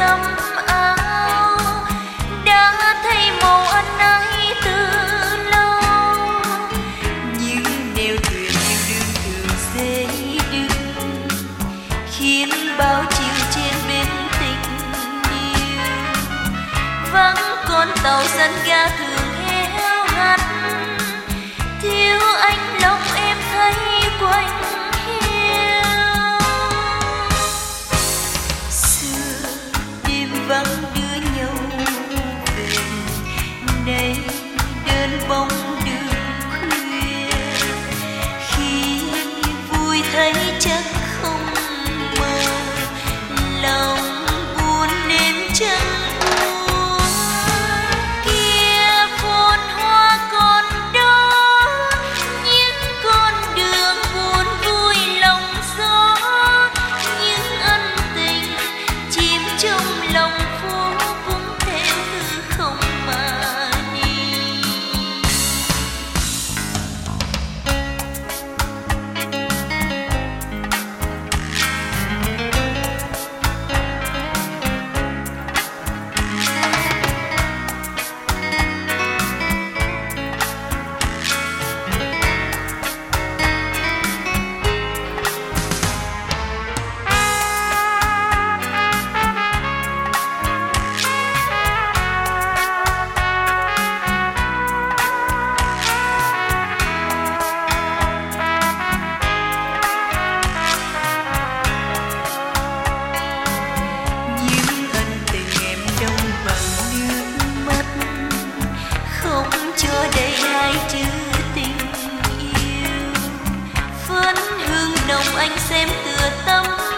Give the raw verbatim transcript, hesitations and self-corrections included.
tấm áo đã thay màu anh ấy từ lâu, những nẻo thuyền yêu đương thường dễ đưa khiến bao chiều trên bến tình yêu vắng con tàu sân ga thường héo hắt, thiếu anh lòng em thấy quanh hiu. Xưa đêm vắng đưa nhau về, nay đơn bóng đường khuya, khi vui thấy chắc không mơ, lòng buồn đêm chẳng buồn. Kia phồn hoa còn đó, những con đường buồn vui lòng gió, những ân tình chìm trong lòng phố cũng theo hư không mà đi. Những ân tình em đông bằng nước mắt, không cho đây hai chữ tình yêu. Phấn hương nồng anh xem tựa tấm